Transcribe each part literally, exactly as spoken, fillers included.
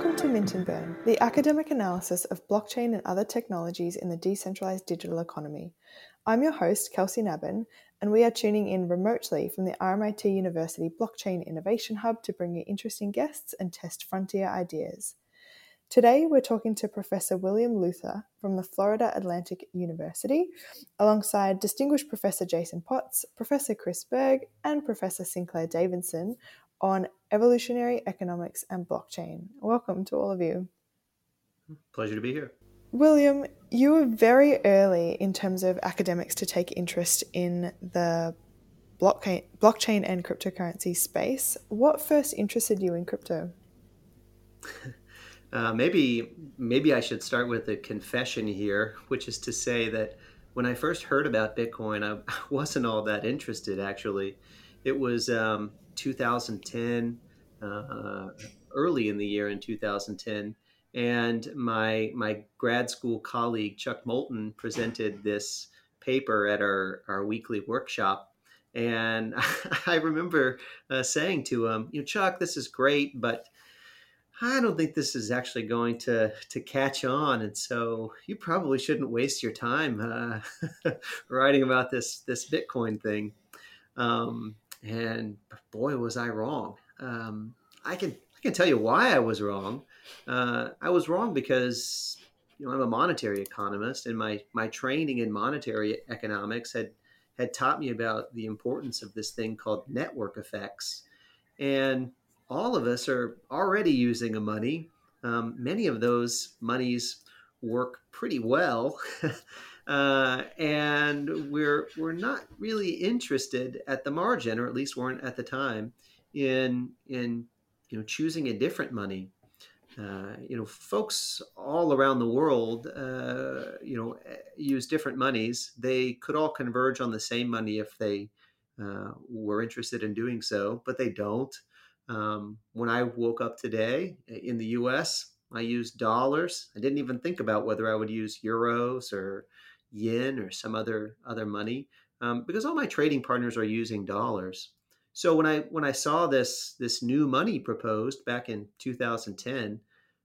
Welcome to Mint and Burn, the academic analysis of blockchain and other technologies in the decentralized digital economy. I'm your host, Kelsey Nabin, and we are tuning in remotely from the R M I T University Blockchain Innovation Hub to bring you interesting guests and test frontier ideas. Today, we're talking to Professor William Luther from the Florida Atlantic University, alongside Distinguished Professor Jason Potts, Professor Chris Berg, and Professor Sinclair Davidson on evolutionary economics and blockchain. Welcome to all of you. Pleasure to be here. William, you were very early in terms of academics to take interest in the blockchain, blockchain and cryptocurrency space. What first interested you in crypto? Uh, maybe maybe I should start with a confession here, which is to say that when I first heard about Bitcoin, I wasn't all that interested, actually. It was um, two thousand ten, uh, early in the year in two thousand ten, and my my grad school colleague, Chuck Moulton, presented this paper at our, our weekly workshop. And I remember uh, saying to him, you know, Chuck, this is great, but I don't think this is actually going to to catch on, and so you probably shouldn't waste your time uh, writing about this this Bitcoin thing. Um, and boy, was I wrong. Um, I can I can tell you why I was wrong. Uh, I was wrong because you know I'm a monetary economist, and my my training in monetary economics had had taught me about the importance of this thing called network effects. And all of us are already using a money. Um, many of those monies work pretty well. uh, and we're we're not really interested at the margin, or at least weren't at the time, in in you know choosing a different money. Uh, you know, folks all around the world, uh, you know, use different monies. They could all converge on the same money if they uh, were interested in doing so, but they don't. Um, when I woke up today in the U S, I used dollars. I didn't even think about whether I would use euros or yen or some other other money um, because all my trading partners are using dollars. So when I when I saw this this new money proposed back in two thousand ten,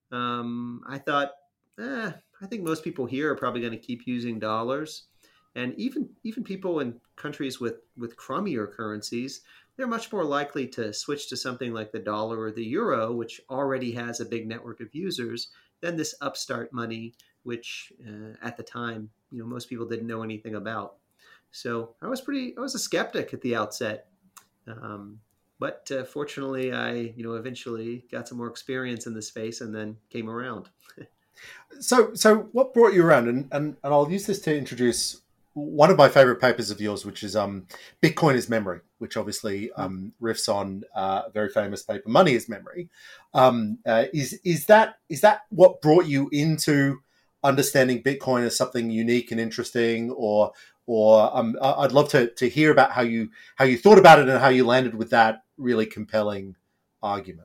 um, I thought, eh, I think most people here are probably going to keep using dollars, and even even people in countries with with crummier currencies, they're much more likely to switch to something like the dollar or the euro, which already has a big network of users, than this upstart money, which uh, at the time, you know, most people didn't know anything about. So I was pretty, I was a skeptic at the outset. Um, but uh, fortunately, I you know eventually got some more experience in the space and then came around. So, so what brought you around? And, and and I'll use this to introduce one of my favorite papers of yours, which is um, Bitcoin is Memory, which obviously um, riffs on uh, a very famous paper, Money is Memory. Um, uh, is is that is that what brought you into understanding Bitcoin as something unique and interesting, or or um, I'd love to to hear about how you how you thought about it and how you landed with that really compelling argument.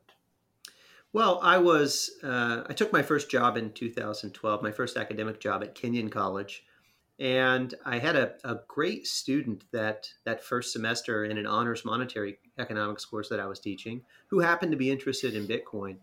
Well, I was uh, I took my first job in two thousand twelve, my first academic job at Kenyon College, and I had a, a great student that that first semester in an honors monetary economics course that I was teaching, who happened to be interested in Bitcoin.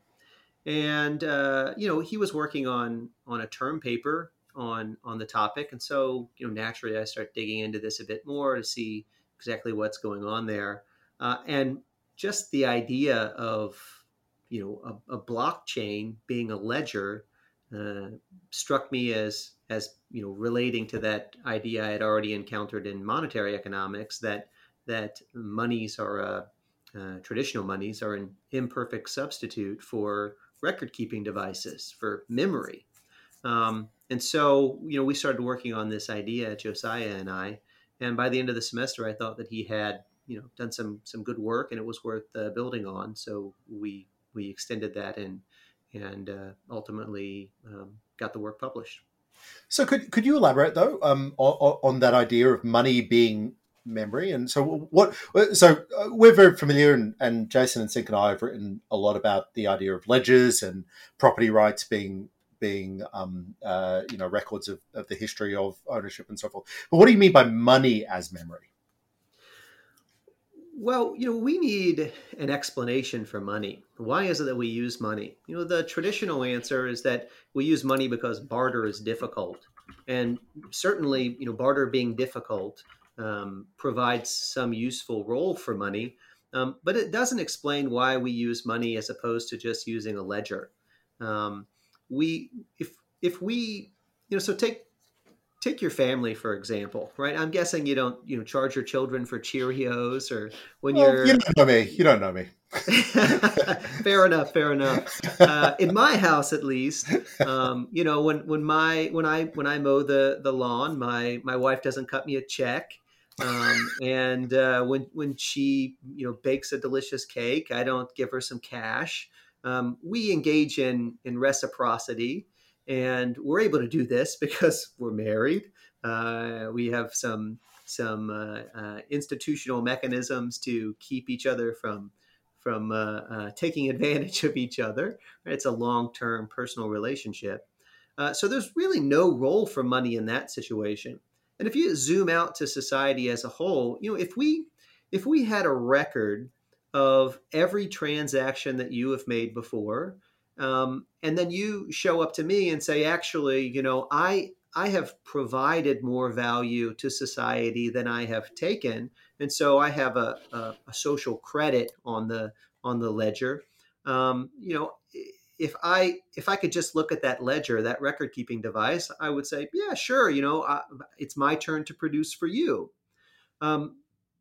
And uh, you know he was working on on a term paper on on the topic, and so you know naturally I start digging into this a bit more to see exactly what's going on there, uh, and just the idea of you know a, a blockchain being a ledger uh, struck me as as you know relating to that idea I had already encountered in monetary economics, that that monies are a uh, traditional monies are an imperfect substitute for record keeping devices, for memory. Um, and so, you know, we started working on this idea, Josiah and I. And by the end of the semester, I thought that he had, you know, done some some good work and it was worth uh, building on. So we we extended that and and uh, ultimately um, got the work published. So could could you elaborate though um, on, on that idea of money being memory? And so what? So uh, we're very familiar, and, and Jason and Sink and I have written a lot about the idea of ledgers and property rights being being um, uh, you know records of, of the history of ownership and so forth. But what do you mean by money as memory? Well, you know, we need an explanation for money. Why is it that we use money? You know, the traditional answer is that we use money because barter is difficult. And certainly, you know, barter being difficult um, provides some useful role for money, um, but it doesn't explain why we use money as opposed to just using a ledger. Um, we, if if we, you know, so take take your family for example, right? I'm guessing you don't, you know, charge your children for Cheerios or when Well, you you're don't know me. You don't know me. fair enough, fair enough. Uh, in my house, at least, um, you know, when when my when I when I mow the the lawn, my my wife doesn't cut me a check. Um, and uh, when when she you know bakes a delicious cake, I don't give her some cash. Um, we engage in in reciprocity, and we're able to do this because we're married. Uh, we have some some uh, uh, institutional mechanisms to keep each other from from uh, uh, taking advantage of each other. Right? It's a long-term personal relationship. Uh, so there's really no role for money in that situation. And if you zoom out to society as a whole, you know, if we if we had a record of every transaction that you have made before, um, and then you show up to me and say, actually, you know, I I have provided more value to society than I have taken, and so I have a, a, a social credit on the on the ledger. Um, you know, if I if I could just look at that ledger, that record keeping device, I would say, yeah, sure. You know, I, it's my turn to produce for you. Um,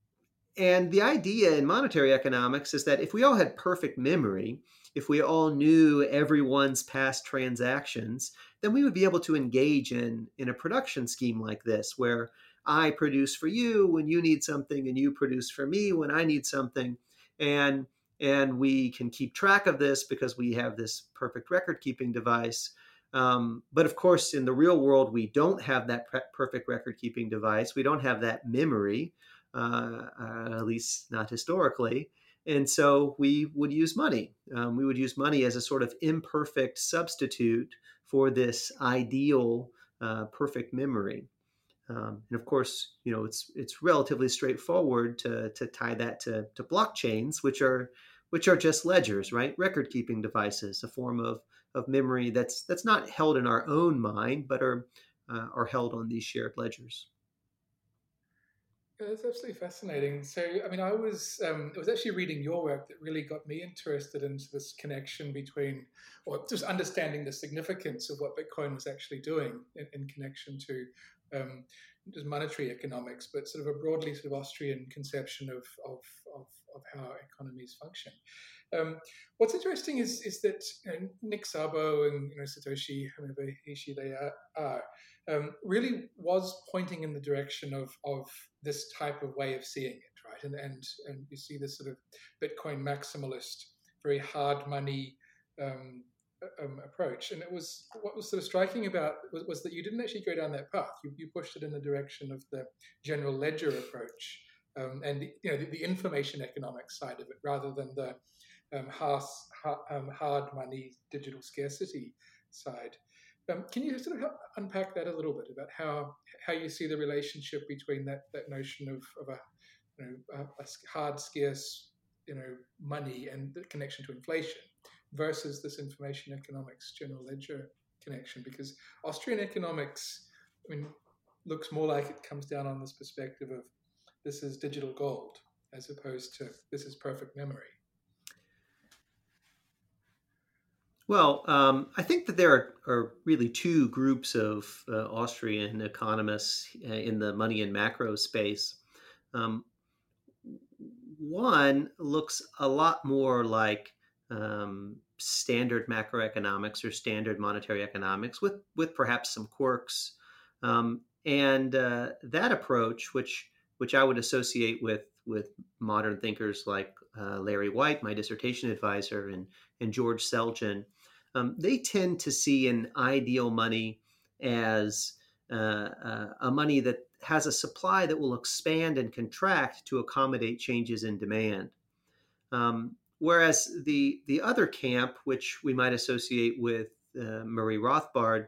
and the idea in monetary economics is that if we all had perfect memory, if we all knew everyone's past transactions, then we would be able to engage in, in a production scheme like this, where I produce for you when you need something and you produce for me when I need something. And, and we can keep track of this because we have this perfect record keeping device. Um, but of course, in the real world, we don't have that pre- perfect record keeping device. We don't have that memory uh, uh, at least not historically. And so we would use money. Um, we would use money as a sort of imperfect substitute for this ideal uh, perfect memory. Um, and of course, you know, it's it's relatively straightforward to to tie that to to blockchains, which are which are just ledgers, right? Record keeping devices, a form of of memory that's that's not held in our own mind, but are uh, are held on these shared ledgers. Yeah, that's absolutely fascinating. So, I mean, I was um, I was actually reading your work that really got me interested into this connection between, or just understanding the significance of what Bitcoin was actually doing in, in connection to um, just monetary economics, but sort of a broadly sort of Austrian conception of of, of, of how economies function. Um, what's interesting is is that you know, Nick Szabo and you know, Satoshi, whoever he she they are, are um, really was pointing in the direction of of this type of way of seeing it, right? And and and you see this sort of Bitcoin maximalist, very hard money um, um, approach. And it was what was sort of striking about was, was that you didn't actually go down that path. You, you pushed it in the direction of the general ledger approach um, and the, you know the, the information economics side of it, rather than the um, hard, um, hard money digital scarcity side. Um, can you sort of help unpack that a little bit about how how you see the relationship between that that notion of, of a you know a, a hard scarce you know money and the connection to inflation versus this information economics general ledger connection? Because Austrian economics, I mean, looks more like it comes down on this perspective of this is digital gold as opposed to this is perfect memory. Well, um, I think that there are, are really two groups of uh, Austrian economists uh, in the money and macro space. Um, one looks a lot more like um, standard macroeconomics or standard monetary economics, with with perhaps some quirks. Um, and uh, that approach, which which I would associate with with modern thinkers like uh, Larry White, my dissertation advisor, and and George Selgin, um, they tend to see an ideal money as uh, uh, a money that has a supply that will expand and contract to accommodate changes in demand. Um, whereas the the other camp, which we might associate with uh, Murray Rothbard,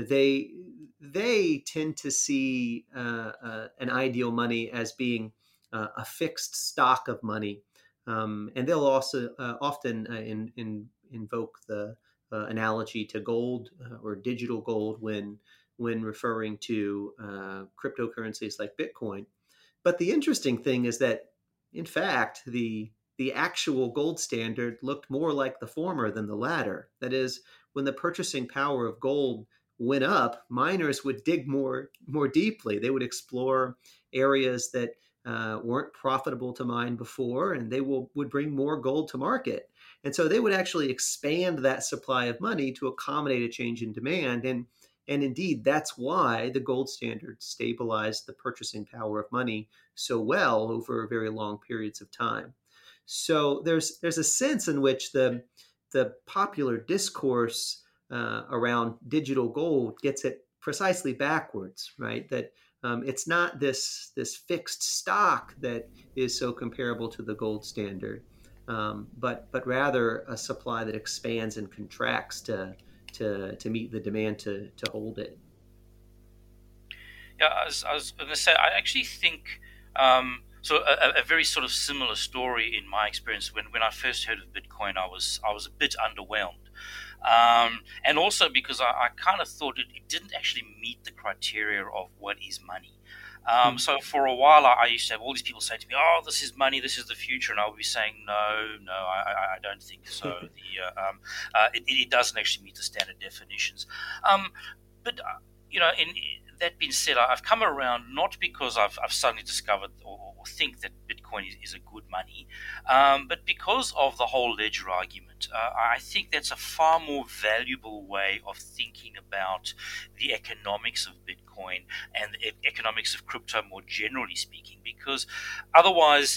they they tend to see uh, uh, an ideal money as being uh, a fixed stock of money. Um, and they'll also uh, often uh, in, in, invoke the uh, analogy to gold uh, or digital gold when when referring to uh, cryptocurrencies like Bitcoin. But the interesting thing is that, in fact, the the actual gold standard looked more like the former than the latter. That is, when the purchasing power of gold went up, miners would dig more more deeply. They would explore areas that uh, weren't profitable to mine before, and they will, would bring more gold to market. And so they would actually expand that supply of money to accommodate a change in demand. And and indeed, that's why the gold standard stabilized the purchasing power of money so well over very long periods of time. So there's there's a sense in which the the popular discourse uh, around digital gold gets it precisely backwards, right? That um, it's not this this fixed stock that is so comparable to the gold standard, um, but but rather a supply that expands and contracts to to to meet the demand to to hold it. Yeah, I was, I was going to say, I actually think um, so. A, a very sort of similar story in my experience. When, when I first heard of Bitcoin, I was I was a bit underwhelmed, um, and also because I, I kind of thought it, it didn't actually meet the criteria of what is money. Um, so for a while, I, I used to have all these people say to me, "Oh, this is money. This is the future," and I would be saying, "No, no, I, I I don't think so. the uh, um, uh, it, it doesn't actually meet the standard definitions." Um, but uh, you know, in that being said, I've come around not because I've, I've suddenly discovered or, or think that Bitcoin is, is a good money, um, but because of the whole ledger argument. Uh, I think that's a far more valuable way of thinking about the economics of Bitcoin and the economics of crypto more generally speaking, because otherwise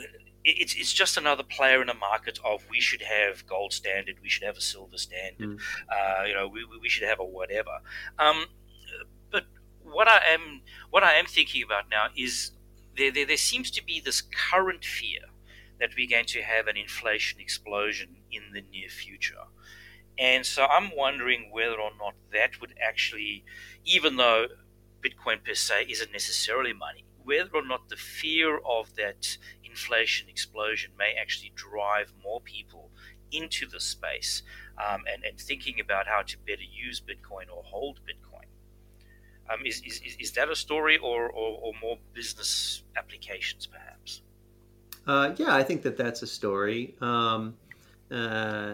it's it's just another player in a market of we should have gold standard, we should have a silver standard, mm. uh, you know, we, we should have a whatever. Um, but what I am what I am thinking about now is there, there there seems to be this current fear that we're going to have an inflation explosion in the near future. And so I'm wondering whether or not that would actually, even though Bitcoin per se isn't necessarily money, whether or not the fear of that inflation explosion may actually drive more people into the space um, and, and thinking about how to better use Bitcoin or hold Bitcoin. Um, is, is, is that a story or, or, or more business applications perhaps? Uh, yeah, I think that that's a story. Um, uh,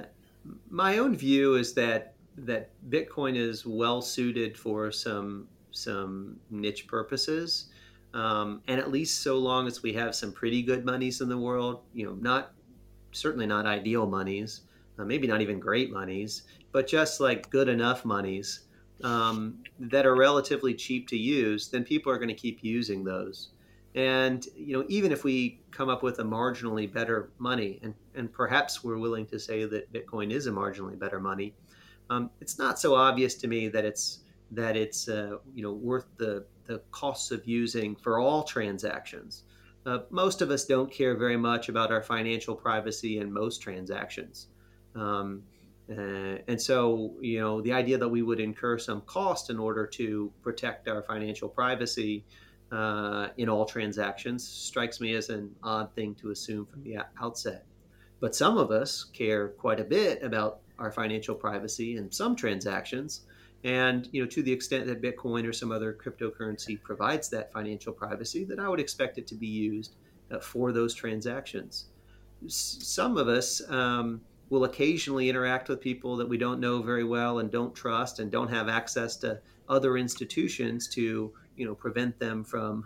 my own view is that that Bitcoin is well suited for some some niche purposes, um, and at least so long as we have some pretty good monies in the world, you know, not certainly not ideal monies, uh, maybe not even great monies, but just like good enough monies um, that are relatively cheap to use, then people are going to keep using those. And you know, even if we come up with a marginally better money, and and perhaps we're willing to say that Bitcoin is a marginally better money, um, it's not so obvious to me that it's that it's uh, you know worth the the costs of using for all transactions. Uh, most of us don't care very much about our financial privacy in most transactions. Um, uh, and so, you know, the idea that we would incur some cost in order to protect our financial privacy uh, in all transactions strikes me as an odd thing to assume from the outset. But some of us care quite a bit about our financial privacy in some transactions. And you know, to the extent that Bitcoin or some other cryptocurrency provides that financial privacy, then I would expect it to be used uh, for those transactions. S- some of us um, will occasionally interact with people that we don't know very well and don't trust and don't have access to other institutions to you know prevent them from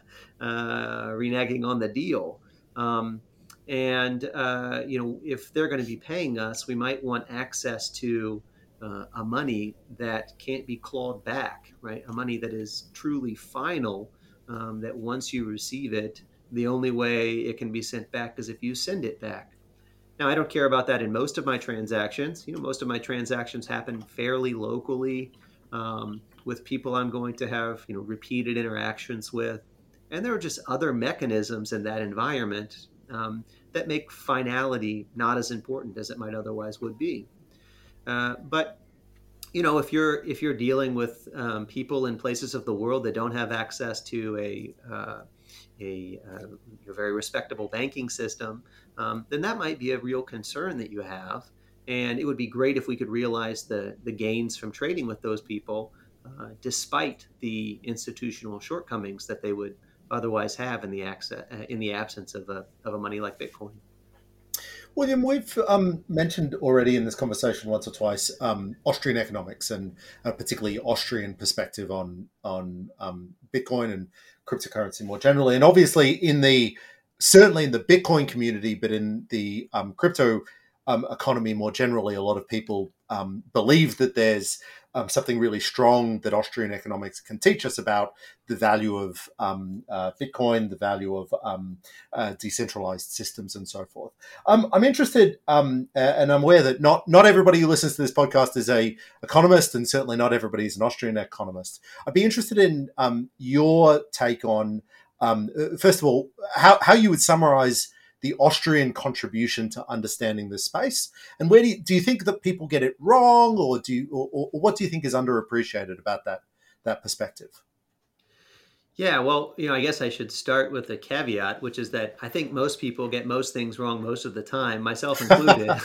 uh, reneging on the deal. Um, and uh, you know, if they're going to be paying us, we might want access to uh, a money that can't be clawed back, right? A money that is truly final, um, that once you receive it, the only way it can be sent back is if you send it back. Now, I don't care about that in most of my transactions. You know, most of my transactions happen fairly locally um, with people I'm going to have, you know, repeated interactions with. And there are just other mechanisms in that environment um, that make finality not as important as it might otherwise would be. Uh, but you know, if you're if you're dealing with um, people in places of the world that don't have access to a uh, a, uh, a very respectable banking system, um, then that might be a real concern that you have. And it would be great if we could realize the, the gains from trading with those people, uh, despite the institutional shortcomings that they would otherwise have in the access, uh, in the absence of a, of a money like Bitcoin. William, we've um, mentioned already in this conversation once or twice um, Austrian economics and uh, particularly Austrian perspective on on um, Bitcoin and cryptocurrency more generally. And obviously, in the certainly in the Bitcoin community, but in the um, crypto um, economy more generally, a lot of people um, believe that there's um, something really strong that Austrian economics can teach us about the value of um, uh, Bitcoin, the value of um, uh, decentralized systems, and so forth. Um, I'm interested, um, and I'm aware that not not everybody who listens to this podcast is a economist, and certainly not everybody is an Austrian economist. I'd be interested in um, your take on, um, first of all, how, how you would summarize the Austrian contribution to understanding this space, and where do you, do you think that people get it wrong, or do you, or, or what do you think is underappreciated about that that perspective? Yeah, well, you know, I guess I should start with a caveat, which is that I think most people get most things wrong most of the time, myself included.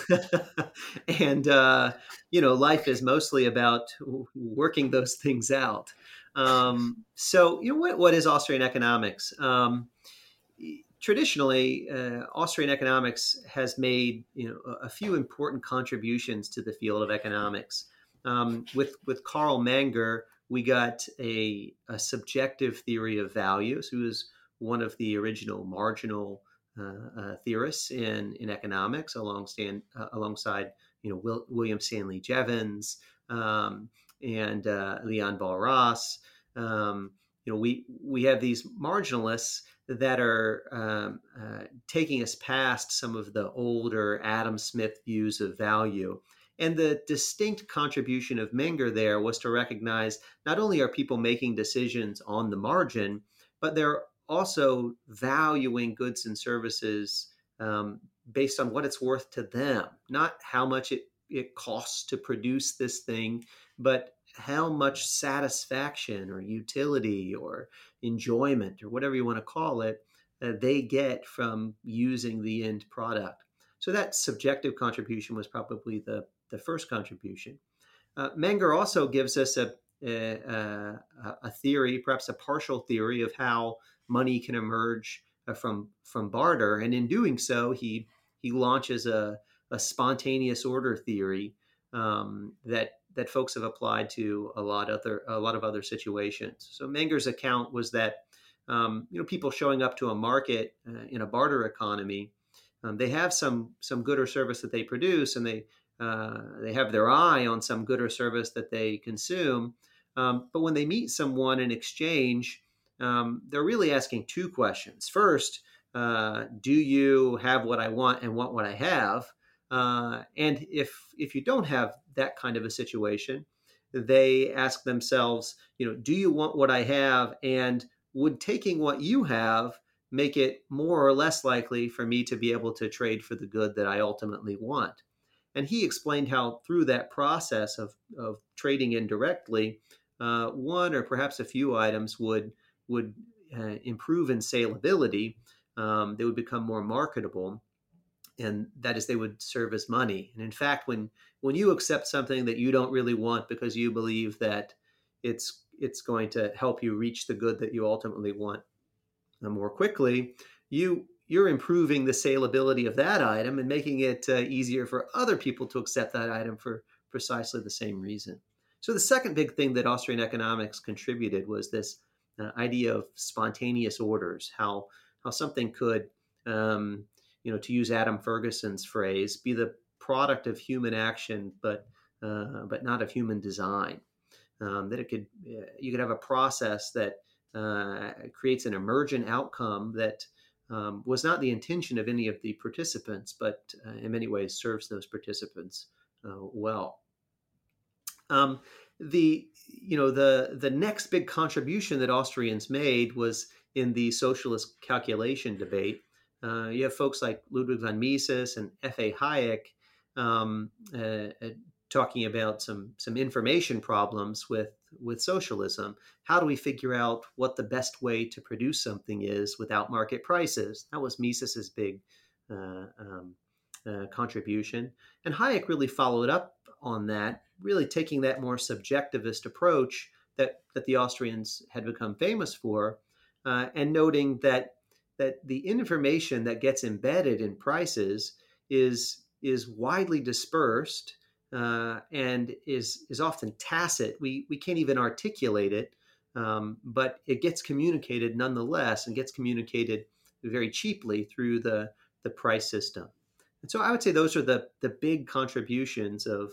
and, uh, you know, life is mostly about working those things out. Um, so, you know, what, what is Austrian economics? Um, traditionally, uh, Austrian economics has made, you know, a, a few important contributions to the field of economics. Um, with, with Carl Menger, we got a, a subjective theory of value. So he was one of the original marginal uh, uh, theorists in, in economics, alongside, uh, alongside you know, Will, William Stanley Jevons um, and uh, Leon Walras. Um, you know, we we have these marginalists that are um, uh, taking us past some of the older Adam Smith views of value. And the distinct contribution of Menger there was to recognize not only are people making decisions on the margin, but they're also valuing goods and services um, based on what it's worth to them, not how much it, it costs to produce this thing, but how much satisfaction or utility or enjoyment or whatever you want to call it, uh, they get from using the end product. So that subjective contribution was probably the, the first contribution. Uh, Menger also gives us a, a, a theory, perhaps a partial theory, of how money can emerge from from barter, and in doing so, he he launches a, a spontaneous order theory um, that that folks have applied to a lot other a lot of other situations. So Menger's account was that um, you know people showing up to a market uh, in a barter economy, um, they have some some good or service that they produce, and they uh, they have their eye on some good or service that they consume. Um, but when they meet someone in exchange, um, they're really asking two questions. First, uh, do you have what I want and want what I have? Uh, and if if you don't have that kind of a situation, they ask themselves, you know, do you want what I have? And would taking what you have make it more or less likely for me to be able to trade for the good that I ultimately want? And he explained how through that process of, of trading indirectly, uh, one or perhaps a few items would would uh, improve in saleability. Um, they would become more marketable, and that is, they would serve as money. And in fact, when when you accept something that you don't really want because you believe that it's it's going to help you reach the good that you ultimately want more quickly, you you're improving the saleability of that item and making it uh, easier for other people to accept that item for precisely the same reason. So the second big thing that Austrian economics contributed was this uh, idea of spontaneous orders, how how something could, um, you know, to use Adam Ferguson's phrase, be the product of human action, but uh, but not of human design. Um, that it could uh, you could have a process that uh, creates an emergent outcome that um, was not the intention of any of the participants, but uh, in many ways serves those participants uh, well. Um, the you know the the next big contribution that Austrians made was in the socialist calculation debate. Uh, you have folks like Ludwig von Mises and F A Hayek um, uh, talking about some some information problems with with socialism. How do we figure out what the best way to produce something is without market prices? That was Mises's big uh, um, uh, contribution, and Hayek really followed up on that, really taking that more subjectivist approach that that the Austrians had become famous for, uh, and noting that that the information that gets embedded in prices is is widely dispersed, uh, and is is often tacit. We we can't even articulate it, um, but it gets communicated nonetheless, and gets communicated very cheaply through the the price system. And so I would say those are the the big contributions of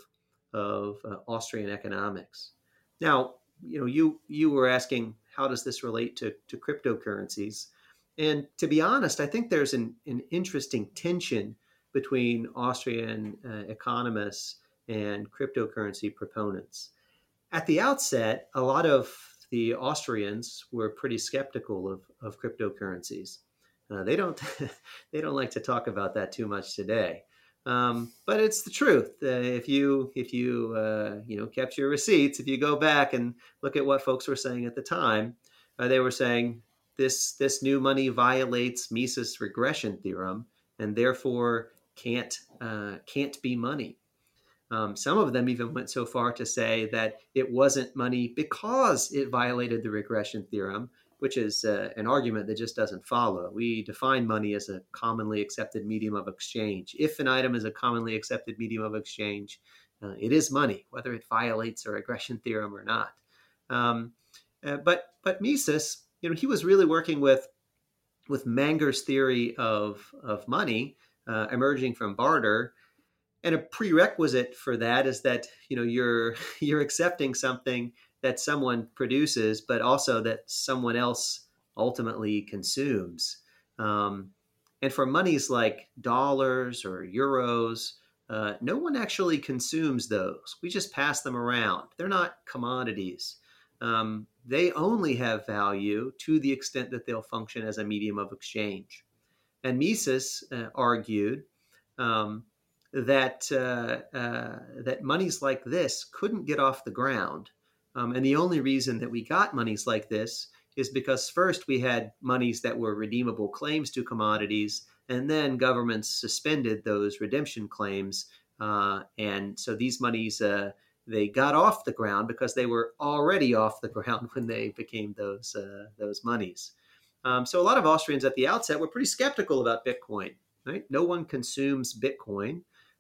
of uh, Austrian economics. Now, you know, you you were asking, how does this relate to to cryptocurrencies? And to be honest, I think there's an, an interesting tension between Austrian uh, economists and cryptocurrency proponents. At the outset, a lot of the Austrians were pretty skeptical of, of cryptocurrencies. Uh, they don't they don't like to talk about that too much today, um, but it's the truth. Uh, if you if you uh, you know kept your receipts, if you go back and look at what folks were saying at the time, uh, they were saying this this new money violates Mises' regression theorem and therefore can't uh, can't be money. Um, some of them even went so far to say that it wasn't money because it violated the regression theorem, which is uh, an argument that just doesn't follow. We define money as a commonly accepted medium of exchange. If an item is a commonly accepted medium of exchange, uh, it is money, whether it violates a regression theorem or not. Um, uh, but but Mises, you know, he was really working with with Menger's theory of of money uh, emerging from barter. And a prerequisite for that is that, you know, you're you're accepting something that someone produces, but also that someone else ultimately consumes. Um, and for monies like dollars or euros, uh, no one actually consumes those. We just pass them around. They're not commodities. Um, they only have value to the extent that they'll function as a medium of exchange. And Mises uh, argued um, that uh, uh, that monies like this couldn't get off the ground, um, and the only reason that we got monies like this is because first we had monies that were redeemable claims to commodities, and then governments suspended those redemption claims, uh, and so these monies uh, they got off the ground because they were already off the ground when they became those uh, those monies. Um, so a lot of Austrians at the outset were pretty skeptical about Bitcoin. Right? No one consumes Bitcoin.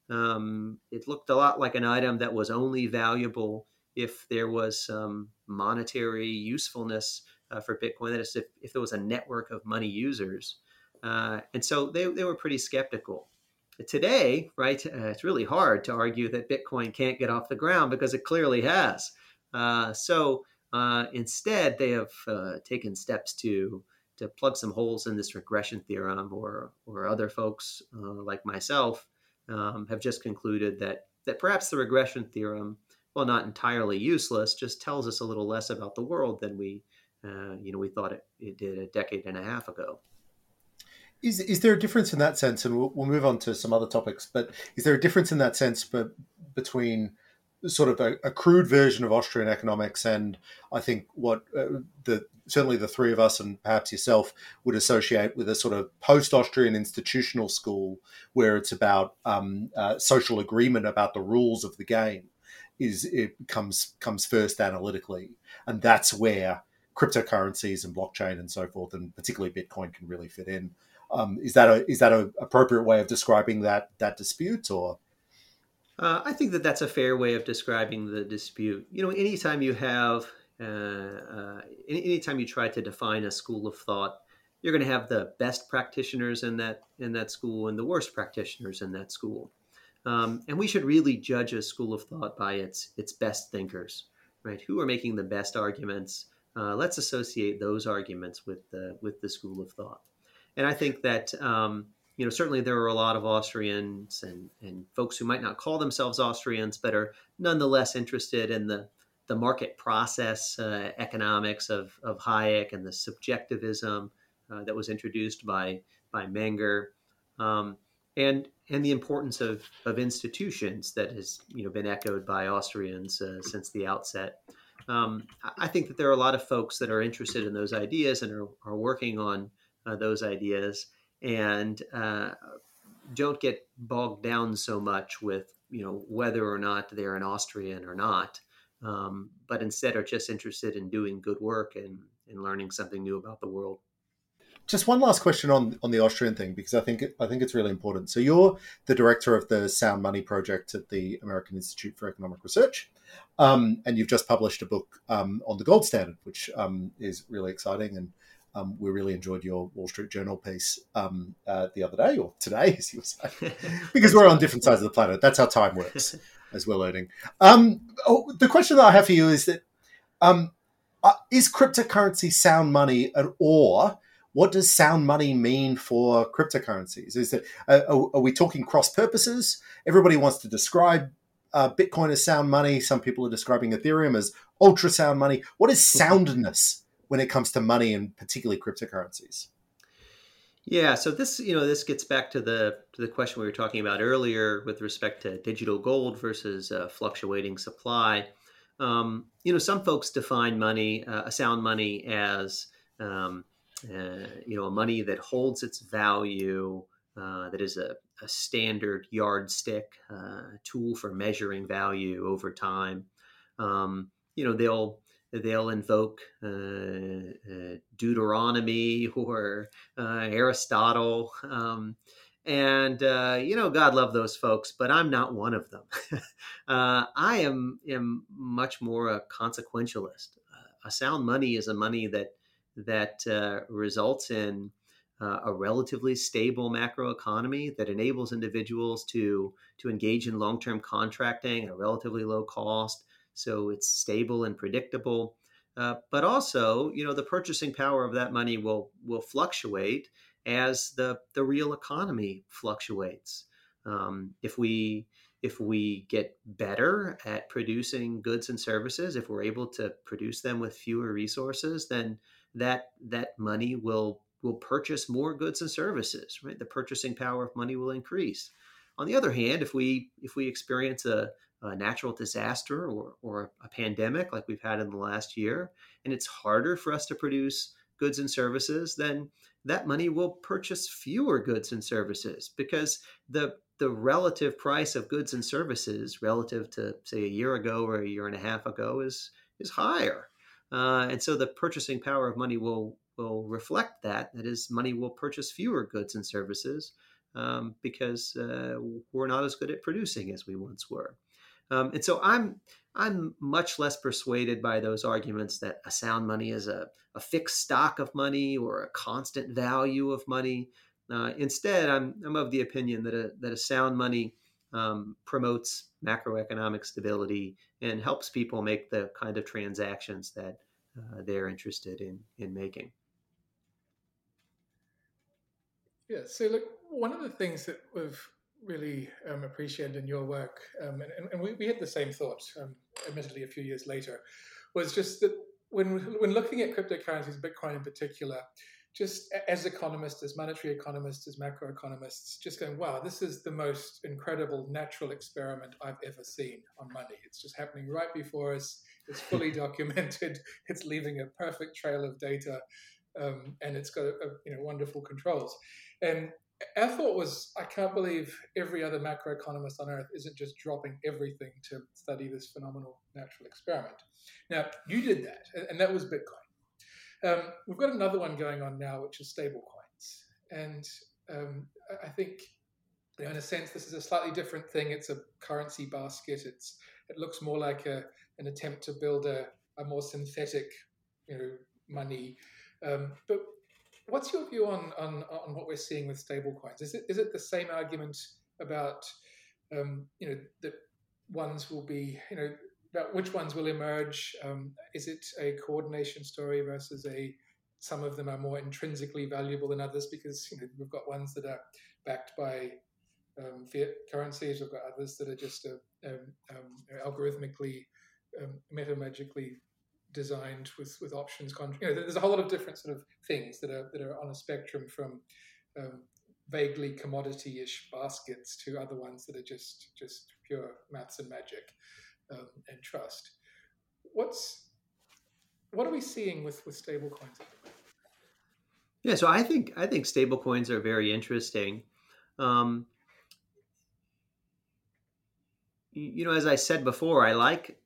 Um, it looked a lot like an item that was only valuable if there was some monetary usefulness uh, for Bitcoin. That is, if, if there was a network of money users. Uh, and so they, they were pretty skeptical. Today, right, uh, it's really hard to argue that Bitcoin can't get off the ground because it clearly has. Uh, so uh, instead, they have uh, taken steps to to plug some holes in this regression theorem, or or other folks uh, like myself um, have just concluded that that perhaps the regression theorem, while not entirely useless, just tells us a little less about the world than we uh, you know we thought it, it did a decade and a half ago. Is is there a difference in that sense? And we'll, we'll move on to some other topics. But is there a difference in that sense but between sort of a, a crude version of Austrian economics and I think what uh, the certainly the three of us and perhaps yourself would associate with a sort of post-Austrian institutional school where it's about um, uh, social agreement about the rules of the game, is it comes comes first analytically, and that's where cryptocurrencies and blockchain and so forth, and particularly Bitcoin, can really fit in. Um, is that a is that an appropriate way of describing that that dispute, or? Uh, I think that that's a fair way of describing the dispute. You know, anytime you have, uh, uh, anytime you try to define a school of thought, you're going to have the best practitioners in that in that school and the worst practitioners in that school. Um, and we should really judge a school of thought by its its best thinkers, right? Who are making the best arguments? Uh, let's associate those arguments with the with the school of thought. And I think that. Um, You know, certainly there are a lot of Austrians and, and folks who might not call themselves Austrians, but are nonetheless interested in the, the market process uh, economics of, of Hayek and the subjectivism uh, that was introduced by by Menger. Um, and and the importance of, of institutions that has you know been echoed by Austrians uh, since the outset. Um, I think that there are a lot of folks that are interested in those ideas and are, are working on uh, those ideas, and uh, don't get bogged down so much with you know whether or not they're an Austrian or not, um, but instead are just interested in doing good work and, and learning something new about the world. Just one last question on, on the Austrian thing, because I think I think it's really important. So you're the director of the Sound Money Project at the American Institute for Economic Research, um, and you've just published a book um, on the gold standard, which um, is really exciting. And um, we really enjoyed your Wall Street Journal piece um, uh, the other day, or today, as you were saying, because we're on different sides of the planet. That's how time works, as we're learning. Um, oh, the question that I have for you is that um, uh, is cryptocurrency sound money, or what does sound money mean for cryptocurrencies? Is it, uh, are, are we talking cross purposes? Everybody wants to describe uh, Bitcoin as sound money. Some people are describing Ethereum as ultra sound money. What is soundness when it comes to money, and particularly cryptocurrencies? Yeah, so this you know this gets back to the to the question we were talking about earlier with respect to digital gold versus uh, fluctuating supply. Um, you know, some folks define money, uh, a sound money, as um, Uh, you know, a money that holds its value, uh, that is a, a standard yardstick uh, tool for measuring value over time. Um, you know, they'll they'll invoke uh, uh, Deuteronomy or uh, Aristotle, um, and uh, you know, God love those folks, but I'm not one of them. uh, I am am much more a consequentialist. Uh, a sound money is a money that that uh, results in uh, a relatively stable macroeconomy that enables individuals to to engage in long-term contracting at a relatively low cost, so it's stable and predictable. Uh, but also, you know, the purchasing power of that money will will fluctuate as the the real economy fluctuates. Um, if we if we get better at producing goods and services, if we're able to produce them with fewer resources, then that that money will will purchase more goods and services, right? The purchasing power of money will increase. On the other hand, if we if we experience a, a natural disaster or or a pandemic like we've had in the last year, and it's harder for us to produce goods and services, then that money will purchase fewer goods and services, because the the relative price of goods and services relative to, say, a year ago or a year and a half ago is is higher. Uh, and so the purchasing power of money will will reflect that. That is, money will purchase fewer goods and services um, because uh, we're not as good at producing as we once were. Um, and so I'm I'm much less persuaded by those arguments that a sound money is a, a fixed stock of money or a constant value of money. Uh, instead, I'm I'm of the opinion that a that a sound money um, promotes macroeconomic stability and helps people make the kind of transactions that uh, they're interested in in making. Yeah. So, look, one of the things that we've really um, appreciated in your work, um, and, and we, we had the same thought, um, admittedly a few years later, was just that when when looking at cryptocurrencies, Bitcoin in particular, just as economists, as monetary economists, as macroeconomists, just going, wow, this is the most incredible natural experiment I've ever seen on money. It's just happening right before us. It's fully documented. It's leaving a perfect trail of data, um, and it's got a, a, you know wonderful controls. And our thought was, I can't believe every other macroeconomist on earth isn't just dropping everything to study this phenomenal natural experiment. Now, you did that, and that was Bitcoin. Um, we've got another one going on now, which is stablecoins. And um, I think, you know, in a sense, this is a slightly different thing. It's a currency basket. It's It looks more like a, an attempt to build a, a more synthetic, you know, money. Um, but what's your view on, on, on what we're seeing with stablecoins? Is it is it the same argument about, um, you know, that ones will be, you know, about which ones will emerge? Um, is it a coordination story versus a, some of them are more intrinsically valuable than others because, you know, we've got ones that are backed by um, fiat currencies, we've got others that are just uh, um, um, algorithmically, um, metamagically designed with, with options. Con- you know, there's a whole lot of different sort of things that are that are on a spectrum from um, vaguely commodity-ish baskets to other ones that are just just pure maths and magic um, and trust. What's what are we seeing with with stablecoins at the moment? Yeah, so I think I think stablecoins are very interesting. Um, you, you know, as I said before, I like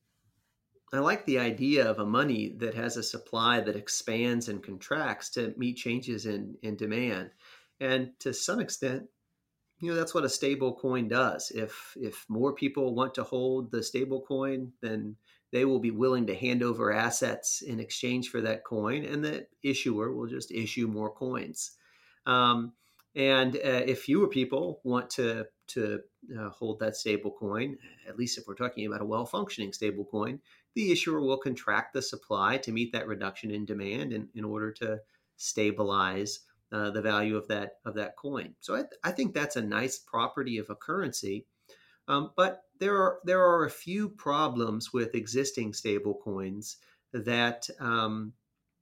I like the idea of a money that has a supply that expands and contracts to meet changes in in demand, and to some extent, you know, that's what a stable coin does. If if more people want to hold the stable coin, then they will be willing to hand over assets in exchange for that coin, and the issuer will just issue more coins. Um, and uh, if fewer people want to to uh, hold that stable coin, at least if we're talking about a well-functioning stable coin, the issuer will contract the supply to meet that reduction in demand in, in order to stabilize uh, the value of that of that coin. So I, th- I think that's a nice property of a currency. Um, but there are there are a few problems with existing stable coins that um,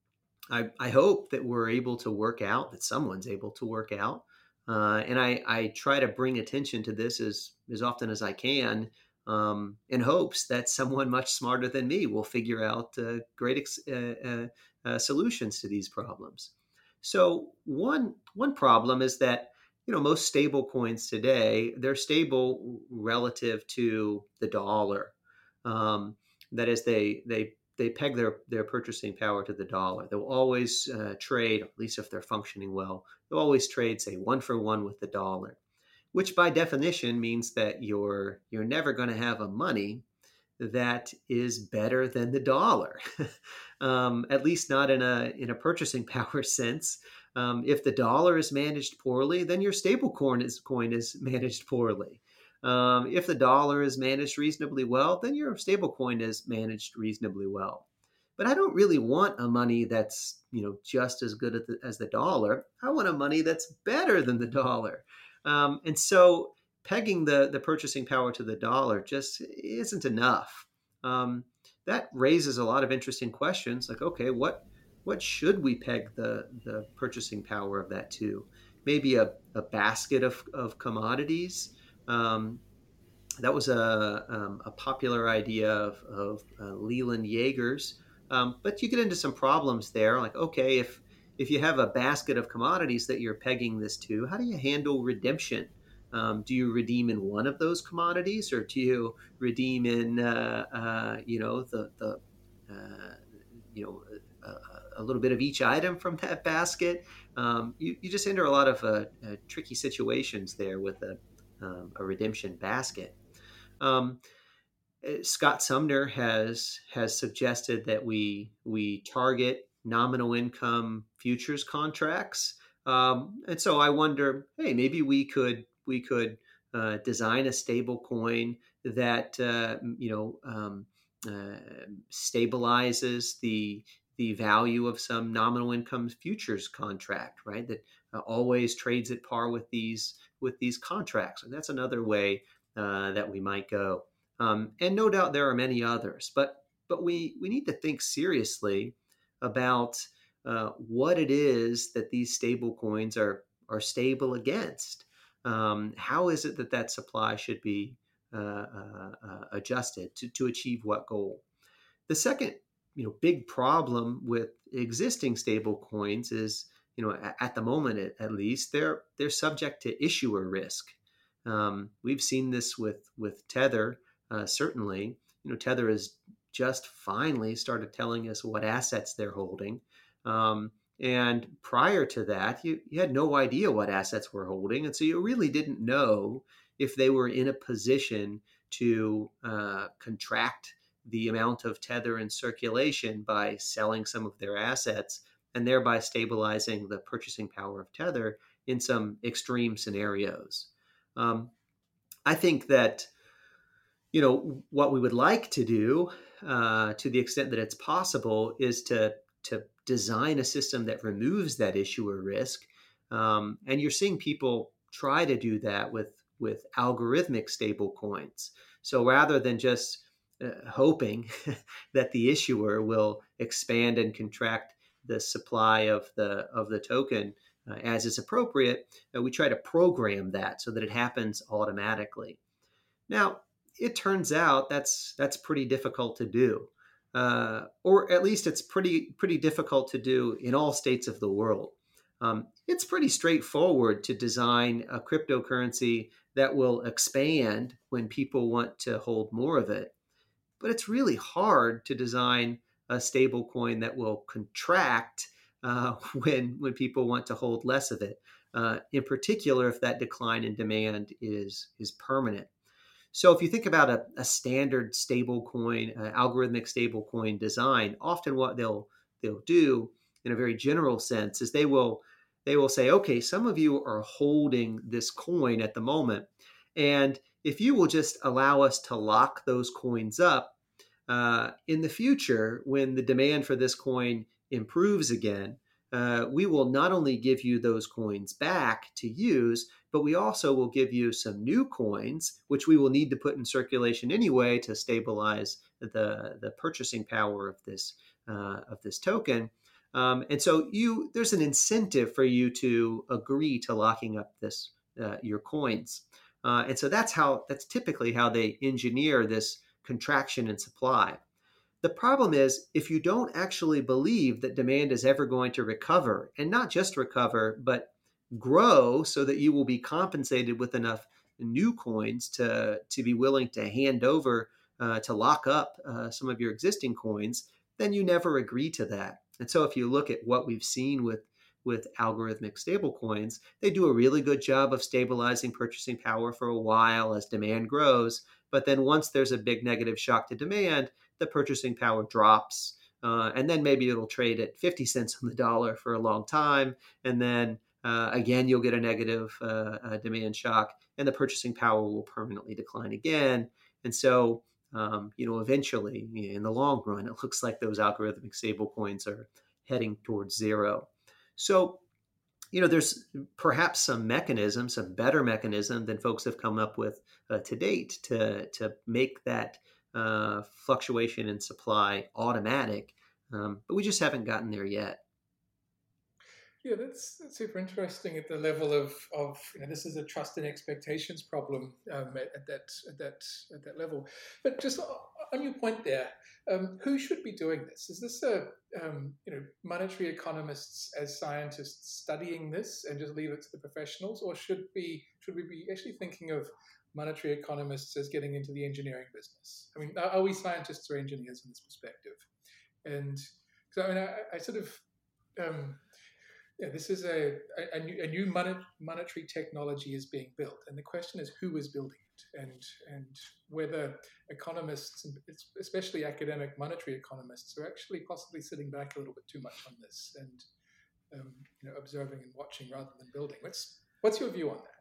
I, I hope that we're able to work out, that someone's able to work out. Uh, and I, I try to bring attention to this as, as often as I can, um, in hopes that someone much smarter than me will figure out uh, great ex- uh, uh, uh, solutions to these problems. So one one problem is that, you know, most stable coins today, they're stable relative to the dollar. Um, that is, they they they peg their, their purchasing power to the dollar. They'll always uh, trade, at least if they're functioning well, they'll always trade, say, one for one with the dollar, which by definition means that you're you're never going to have a money that is better than the dollar, um, at least not in a in a purchasing power sense. Um, if the dollar is managed poorly, then your stable coin is coin is managed poorly. Um, if the dollar is managed reasonably well, then your stable coin is managed reasonably well. But I don't really want a money that's, you know, just as good as the, as the dollar. I want a money that's better than the dollar. Um, and so pegging the, the purchasing power to the dollar just isn't enough. Um, that raises a lot of interesting questions, like, okay, what what should we peg the, the purchasing power of that to? Maybe a, a basket of, of commodities. Um, that was a, um, a popular idea of, of uh, Leland Yeager's. Um, but you get into some problems there, like, okay, if if you have a basket of commodities that you're pegging this to, how do you handle redemption? Um, do you redeem in one of those commodities, or do you redeem in, uh, uh, you know, the the uh, you know a, a little bit of each item from that basket? Um, you you just enter a lot of uh, uh, tricky situations there with a um, a redemption basket. Um, Scott Sumner has has suggested that we we target nominal income futures contracts, um, and so I wonder, hey, maybe we could we could uh, design a stable coin that uh, you know um, uh, stabilizes the the value of some nominal income futures contract, right? That uh, always trades at par with these with these contracts, and that's another way uh, that we might go. Um, and no doubt there are many others, but but we we need to think seriously about uh, what it is that these stable coins are are stable against. Um, how is it that that supply should be uh, uh, uh, adjusted to, to achieve what goal? The second, you know, big problem with existing stable coins is, you know, at, at the moment at, at least, they're they're subject to issuer risk. Um, we've seen this with with Tether. Uh, certainly, you know, Tether has just finally started telling us what assets they're holding. Um, and prior to that, you, you had no idea what assets we're holding. And so you really didn't know if they were in a position to uh, contract the amount of Tether in circulation by selling some of their assets and thereby stabilizing the purchasing power of Tether in some extreme scenarios. Um, I think that, you know, what we would like to do, uh, to the extent that it's possible, is to to design a system that removes that issuer risk. Um, and you're seeing people try to do that with with algorithmic stable coins. So rather than just uh, hoping that the issuer will expand and contract the supply of the of the token, uh, as is appropriate, uh, we try to program that so that it happens automatically. Now, it turns out that's that's pretty difficult to do, uh, or at least it's pretty pretty difficult to do in all states of the world. Um, it's pretty straightforward to design a cryptocurrency that will expand when people want to hold more of it, but it's really hard to design a stable coin that will contract uh, when when people want to hold less of it. Uh, in particular, if that decline in demand is is permanent. So if you think about a, a standard stable coin, uh, algorithmic stable coin design, often what they'll they'll do in a very general sense is they will they will say, okay, some of you are holding this coin at the moment, and if you will just allow us to lock those coins up, uh, in the future, when the demand for this coin improves again, uh, we will not only give you those coins back to use, but we also will give you some new coins, which we will need to put in circulation anyway to stabilize the, the purchasing power of this uh, of this token. Um, and so you there's an incentive for you to agree to locking up this uh, your coins. Uh, and so that's how that's typically how they engineer this contraction in supply. The problem is, if you don't actually believe that demand is ever going to recover, and not just recover, but grow so that you will be compensated with enough new coins to, to be willing to hand over, uh, to lock up uh, some of your existing coins, then you never agree to that. And so if you look at what we've seen with, with algorithmic stablecoins, they do a really good job of stabilizing purchasing power for a while as demand grows. But then once there's a big negative shock to demand, the purchasing power drops. Uh, and then maybe it'll trade at fifty cents on the dollar for a long time. And then uh, again, you'll get a negative uh, uh, demand shock, and the purchasing power will permanently decline again. And so, um, you know, eventually, in the long run, it looks like those algorithmic stablecoins are heading towards zero. So, you know, there's perhaps some mechanism, some better mechanism than folks have come up with uh, to date to, to make that uh, fluctuation in supply automatic. Um, but we just haven't gotten there yet. Yeah, that's, that's super interesting at the level of, of you know, this is a trust and expectations problem um, at, at that at that at that level. But just on your point there, um, who should be doing this? Is this a um, you know monetary economists as scientists studying this and just leave it to the professionals, or should be should we be actually thinking of monetary economists as getting into the engineering business? I mean, are, are we scientists or engineers in this perspective? And so I mean, I, I sort of um, Yeah, this is a, a, a new, a new mon- monetary technology is being built. And the question is who is building it, and and whether economists, especially academic monetary economists, are actually possibly sitting back a little bit too much on this and um, you know, observing and watching rather than building. What's, what's your view on that?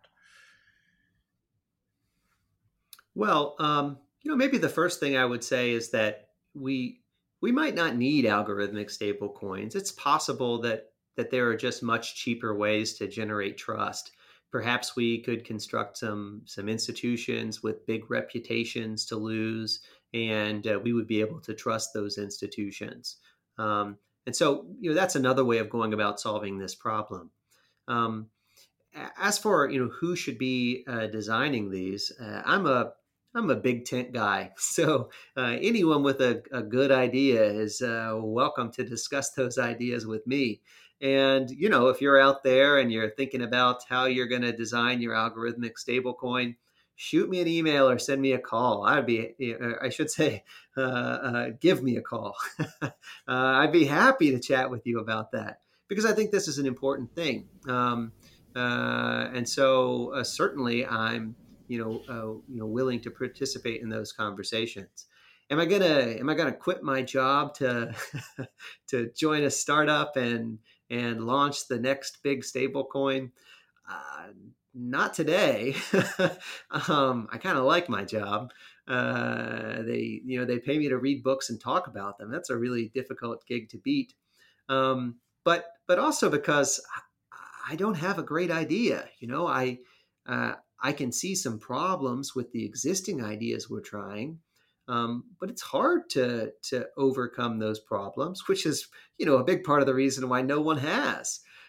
Well, um, you know, maybe the first thing I would say is that we we might not need algorithmic stable coins. It's possible that that there are just much cheaper ways to generate trust. Perhaps we could construct some some institutions with big reputations to lose, and uh, we would be able to trust those institutions. Um, and so, you know, that's another way of going about solving this problem. Um, as for, you know, who should be uh, designing these, uh, I'm a I'm a big tent guy. So uh, anyone with a, a good idea is uh, welcome to discuss those ideas with me. And, you know, if you're out there and you're thinking about how you're going to design your algorithmic stablecoin, shoot me an email or send me a call. I'd be, I should say, uh, uh, give me a call. uh, I'd be happy to chat with you about that, because I think this is an important thing. Um, uh, and so uh, certainly I'm, you know, uh, you know, willing to participate in those conversations. Am I gonna, am I gonna quit my job to, to join a startup and and launch the next big stable coin? Uh, not today. um, I kind of like my job. Uh, they, you know, they pay me to read books and talk about them. That's a really difficult gig to beat. Um, but, but also because I don't have a great idea. You know, I, uh, I can see some problems with the existing ideas we're trying. Um, but it's hard to to overcome those problems, which is, you know, a big part of the reason why no one has.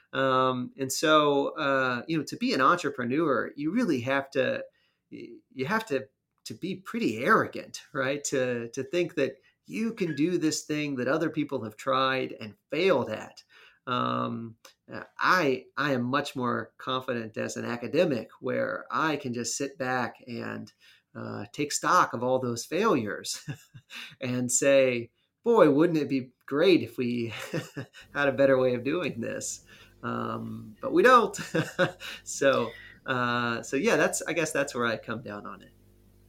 Um, and so, uh, you know, to be an entrepreneur, you really have to, you have to, to be pretty arrogant, right? To, to think that you can do this thing that other people have tried and failed at. Um, I, I am much more confident as an academic where I can just sit back and uh, take stock of all those failures and say, boy, wouldn't it be great if we had a better way of doing this? Um, but we don't. so, uh, so yeah, that's, I guess that's where I come down on it.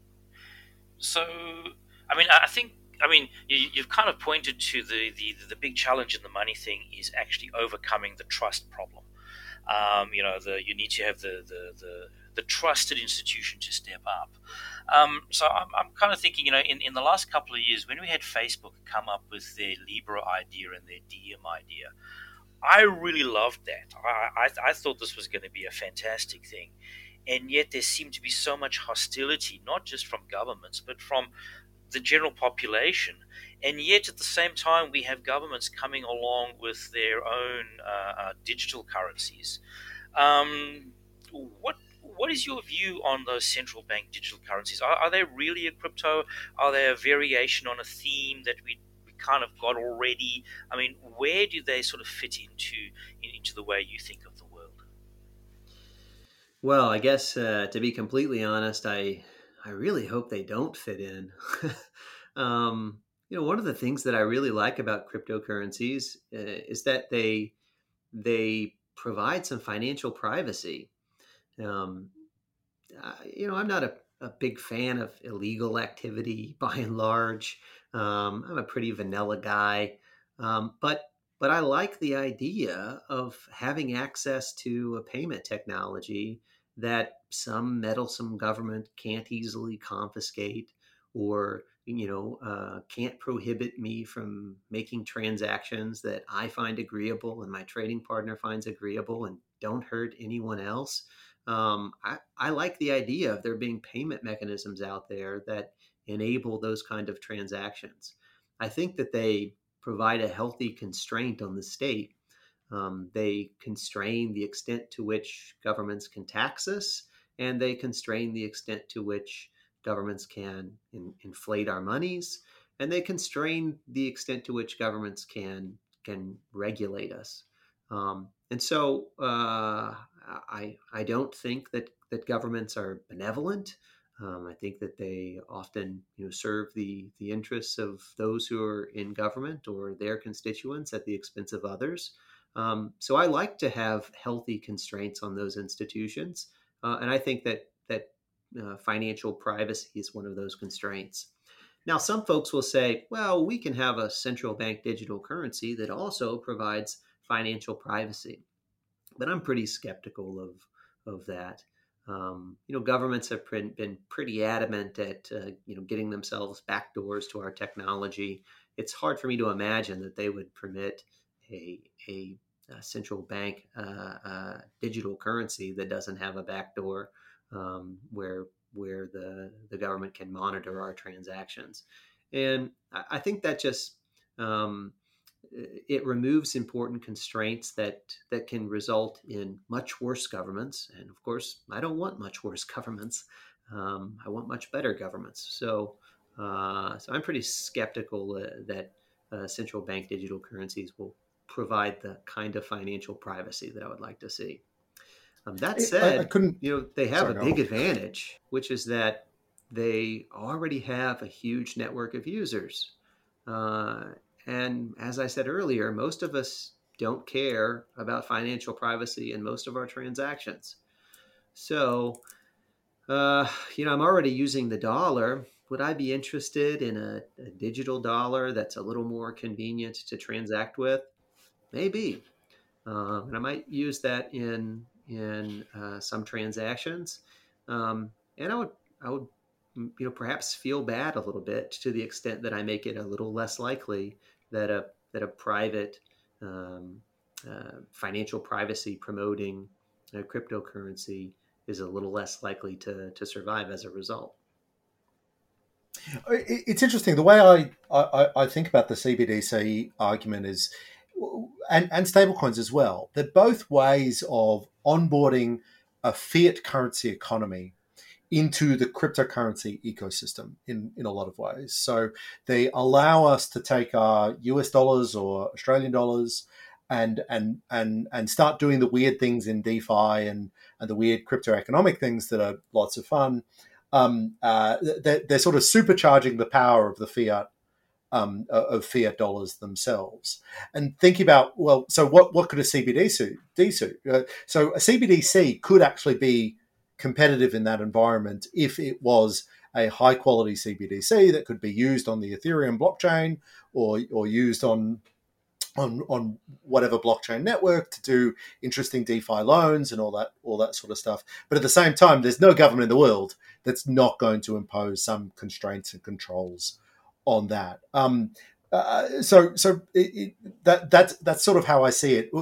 So, I mean, I think, I mean, you, you've kind of pointed to the, the, the big challenge in the money thing is actually overcoming the trust problem. Um, you know, the you need to have the, the, the, the trusted institution to step up. Um, so I'm, I'm kind of thinking, you know, in, in the last couple of years, when we had Facebook come up with their Libra idea and their D M idea, I really loved that. I, I, I thought this was going to be a fantastic thing. And yet there seemed to be so much hostility, not just from governments, but from the general population. And yet at the same time, we have governments coming along with their own uh, uh, digital currencies. Um, what what is your view on those central bank digital currencies? Are, are they really a crypto? Are they a variation on a theme that we, we kind of got already? I mean, where do they sort of fit into into the way you think of the world? Well, I guess uh, to be completely honest, I I really hope they don't fit in. um, you know, one of the things that I really like about cryptocurrencies uh, is that they they provide some financial privacy. Um, uh, you know, I'm not a, a big fan of illegal activity by and large. Um, I'm a pretty vanilla guy, um, but but I like the idea of having access to a payment technology that some meddlesome government can't easily confiscate, or you know uh, can't prohibit me from making transactions that I find agreeable and my trading partner finds agreeable and don't hurt anyone else. Um, I, I like the idea of there being payment mechanisms out there that enable those kind of transactions. I think that they provide a healthy constraint on the state. Um, they constrain the extent to which governments can tax us, and they constrain the extent to which governments can in, inflate our monies, and they constrain the extent to which governments can can regulate us. Um, and so uh, I I don't think that that governments are benevolent. Um, I think that they often, you know, serve the the interests of those who are in government or their constituents at the expense of others. Um, so I like to have healthy constraints on those institutions, uh, and I think that that uh, financial privacy is one of those constraints. Now, some folks will say, well, we can have a central bank digital currency that also provides financial privacy. But I'm pretty skeptical of, of that. Um, you know, governments have been pretty adamant at, uh, you know, getting themselves backdoors to our technology. It's hard for me to imagine that they would permit a, a, a central bank uh, uh, digital currency that doesn't have a backdoor um, where where the, the government can monitor our transactions. And I, I think that just um, it removes important constraints that that can result in much worse governments. And of course, I don't want much worse governments. Um, I want much better governments. So, uh, so I'm pretty skeptical uh, that uh, central bank digital currencies will provide the kind of financial privacy that I would like to see. Um, that said, I, I couldn't, you know, they have sorry, a big no. advantage, which is that they already have a huge network of users. Uh, and as I said earlier, most of us don't care about financial privacy in most of our transactions. So, uh, you know, I'm already using the dollar. Would I be interested in a, a digital dollar that's a little more convenient to transact with? Maybe. Um, and I might use that in in uh, some transactions. Um, and I would I would you know perhaps feel bad a little bit to the extent that I make it a little less likely that a that a private um, uh, financial privacy promoting a cryptocurrency is a little less likely to to survive as a result. It's interesting. The way I, I, I think about the C B D C argument is and, and stablecoins as well. They're both ways of onboarding a fiat currency economy into the cryptocurrency ecosystem in, in a lot of ways. So they allow us to take our U S dollars or Australian dollars and and and and start doing the weird things in DeFi and, and the weird crypto economic things that are lots of fun. Um, uh, they're, they're sort of supercharging the power of the fiat um, of fiat dollars themselves. And think about, well, so what, what could a C B D C do? Uh, so a C B D C could actually be competitive in that environment if it was a high quality C B D C that could be used on the Ethereum blockchain or or used on on on whatever blockchain network to do interesting DeFi loans and all that all that sort of stuff. But at the same time, there's no government in the world that's not going to impose some constraints and controls on that. Um, uh, so so it, it, that that's that's sort of how I see it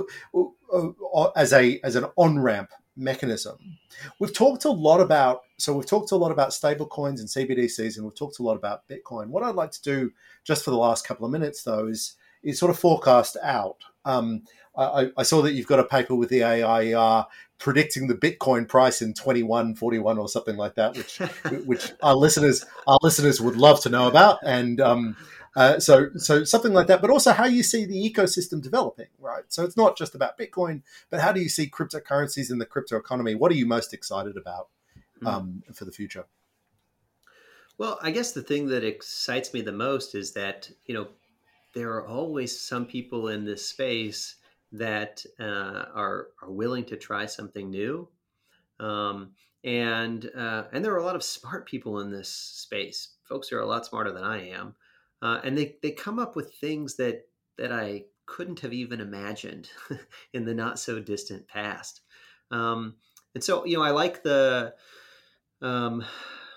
as a as an on ramp mechanism. We've talked a lot about so we've talked a lot about stable coins and C B D Cs, and we've talked a lot about Bitcoin. What I'd like to do just for the last couple of minutes, though, is is sort of forecast out. Um, I, I saw that you've got a paper with the A I E R predicting the Bitcoin price in twenty-one forty-one or something like that, which which our listeners our listeners would love to know about. And um, uh, so so something like that, but also how you see the ecosystem developing, right? So it's not just about Bitcoin, but how do you see cryptocurrencies in the crypto economy? What are you most excited about um, mm. for the future? Well, I guess the thing that excites me the most is that, you know, there are always some people in this space that uh, are are willing to try something new, um, and uh, and there are a lot of smart people in this space. Folks are a lot smarter than I am, uh, and they they come up with things that that I couldn't have even imagined in the not so distant past. Um, and so, you know, I like the. Um,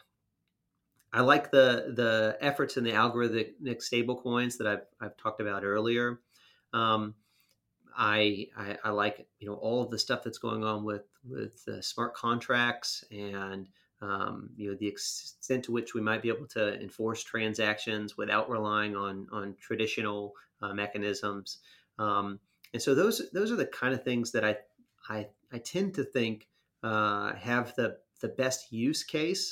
I like the the efforts in the algorithmic stable coins that I've I've talked about earlier. Um, I, I I like you know all of the stuff that's going on with with uh, smart contracts and um, you know the extent to which we might be able to enforce transactions without relying on on traditional uh, mechanisms. Um, and so those those are the kind of things that I I I tend to think uh, have the the best use case.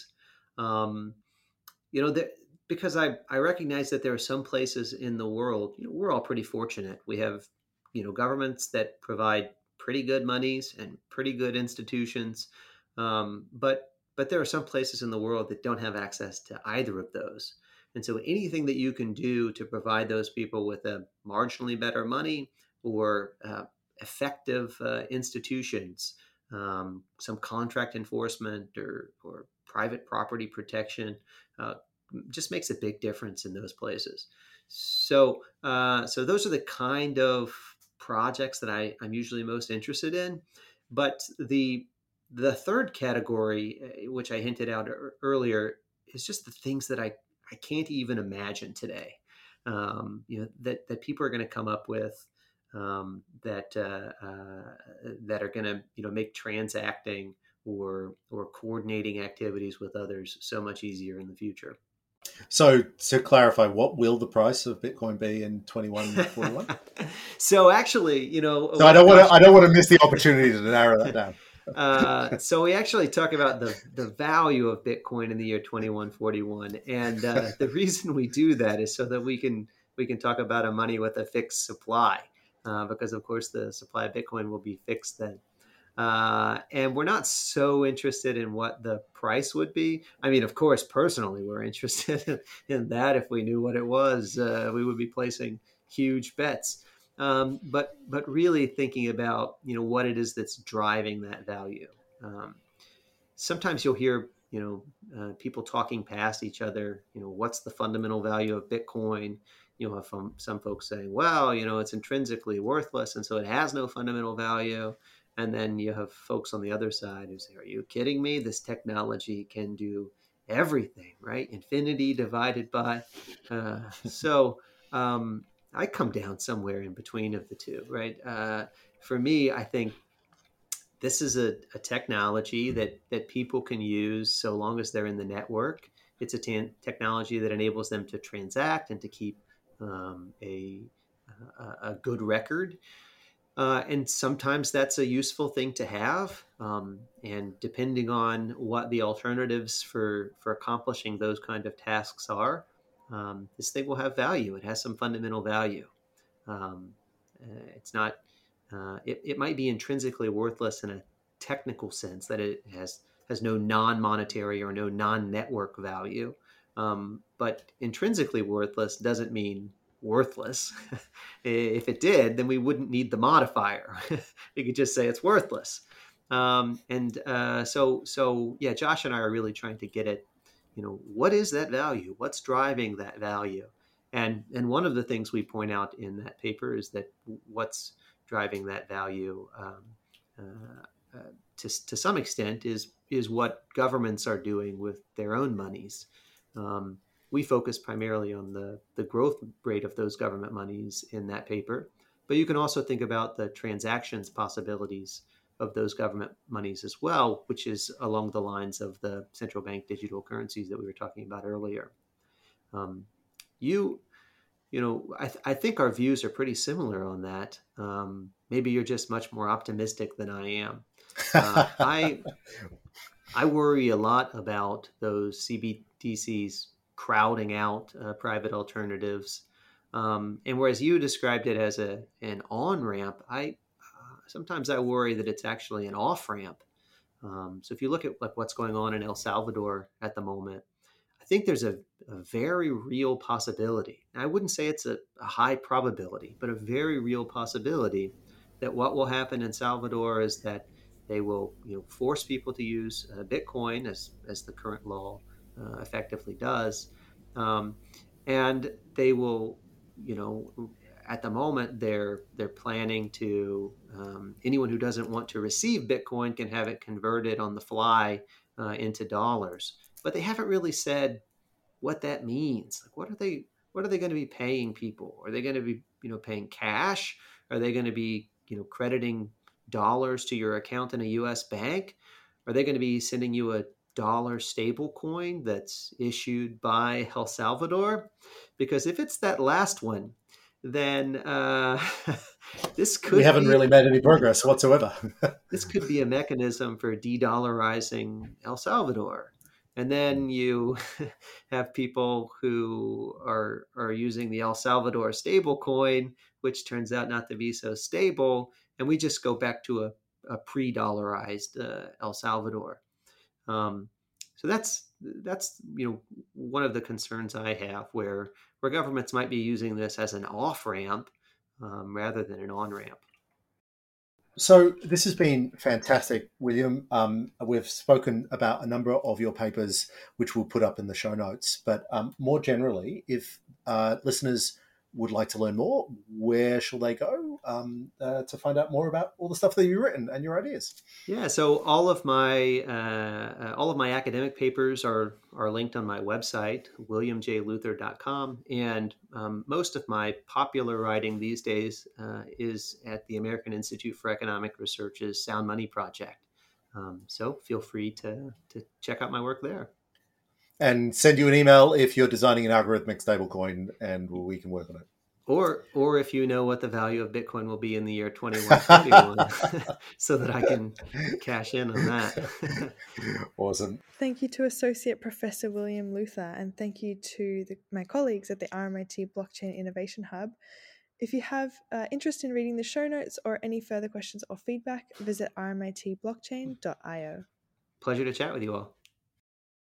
Um, You know, that because I, I recognize that there are some places in the world, you know, we're all pretty fortunate. We have, you know, governments that provide pretty good monies and pretty good institutions. Um, but but there are some places in the world that don't have access to either of those. And so anything that you can do to provide those people with a marginally better money or uh, effective uh, institutions, um, some contract enforcement or, or private property protection, uh, just makes a big difference in those places. So, uh, so those are the kind of projects that I, I'm usually most interested in. But the the third category, which I hinted out earlier, is just the things that I, I can't even imagine today. Um, you know that that people are going to come up with um, that uh, uh, that are going to you know make transacting or or coordinating activities with others so much easier in the future. So to clarify, what will the price of Bitcoin be in twenty-one forty-one? So actually, you know, so I don't want to I don't want to miss the opportunity to narrow that down. uh, so we actually talk about the the value of Bitcoin in the year twenty-one forty-one, and uh, the reason we do that is so that we can we can talk about a money with a fixed supply, uh, because of course the supply of Bitcoin will be fixed then. Uh, and we're not so interested in what the price would be. I mean, of course, personally, we're interested in, in that. If we knew what it was, uh, we would be placing huge bets. Um, but but really thinking about you know what it is that's driving that value. Um, sometimes you'll hear you know uh, people talking past each other. You know, what's the fundamental value of Bitcoin? You know, from some folks saying, well, you know, it's intrinsically worthless, and so it has no fundamental value. And then you have folks on the other side who say, are you kidding me? This technology can do everything, right? Infinity divided by. Uh, so um, I come down somewhere in between of the two, right? Uh, for me, I think this is a, a technology that, that people can use so long as they're in the network. It's a t- technology that enables them to transact and to keep um, a a, a good record. Uh, and sometimes that's a useful thing to have. Um, and depending on what the alternatives for, for accomplishing those kind of tasks are, um, this thing will have value. It has some fundamental value. Um, uh, it's not, uh, it, it might be intrinsically worthless in a technical sense, that it has, has no non-monetary or no non-network value. Um, but intrinsically worthless doesn't mean worthless. If it did, then we wouldn't need the modifier. We could just say it's worthless. Um, and uh, so, so yeah, Josh and I are really trying to get at, you know, what is that value? What's driving that value? And and one of the things we point out in that paper is that what's driving that value, um, uh, uh, to to some extent, is is what governments are doing with their own monies. Um, we focus primarily on the, the growth rate of those government monies in that paper, but you can also think about the transactions possibilities of those government monies as well, which is along the lines of the central bank digital currencies that we were talking about earlier. Um, you, you know, I, th- I think our views are pretty similar on that. Um, maybe you're just much more optimistic than I am. Uh, I I worry a lot about those C B D Cs crowding out uh, private alternatives. Um, and whereas you described it as a an on ramp, I uh, sometimes I worry that it's actually an off ramp. Um, so if you look at like what's going on in El Salvador at the moment, I think there's a, a very real possibility. I wouldn't say it's a, a high probability, but a very real possibility that what will happen in Salvador is that they will, you know, force people to use uh, Bitcoin as as the current law uh, effectively does, um, and they will, you know, at the moment they're they're planning to um, anyone who doesn't want to receive Bitcoin can have it converted on the fly uh, into dollars, but they haven't really said what that means. Like, what are they what are they going to be paying people? Are they going to be, you know, paying cash? Are they going to be, you know, crediting dollars to your account in a U S bank? Are they going to be sending you a dollar stable coin that's issued by El Salvador? Because if it's that last one, then uh, this could we haven't be really made any progress whatsoever. this could be a mechanism for de-dollarizing El Salvador. And then you have people who are are using the El Salvador stable coin, which turns out not to be so stable, and we just go back to a, a pre-dollarized uh, El Salvador. Um, so that's that's you know one of the concerns I have, where where governments might be using this as an off ramp um, rather than an on ramp. So this has been fantastic, William. Um, we've spoken about a number of your papers, which we'll put up in the show notes. But um, more generally, if uh, listeners would like to learn more, where shall they go um, uh, to find out more about all the stuff that you've written and your ideas? Yeah, so all of my uh, all of my academic papers are are linked on my website, william j luther dot com, and um, most of my popular writing these days uh, is at the American Institute for Economic Research's Sound Money Project. Um, so feel free to to check out my work there. And send you an email if you're designing an algorithmic stablecoin, and we can work on it. Or, or if you know what the value of Bitcoin will be in the year twenty-one forty-one, so that I can cash in on that. Awesome. Thank you to Associate Professor William Luther, and thank you to the, my colleagues at the R M I T Blockchain Innovation Hub. If you have uh, interest in reading the show notes or any further questions or feedback, visit r m i t blockchain dot i o. Pleasure to chat with you all.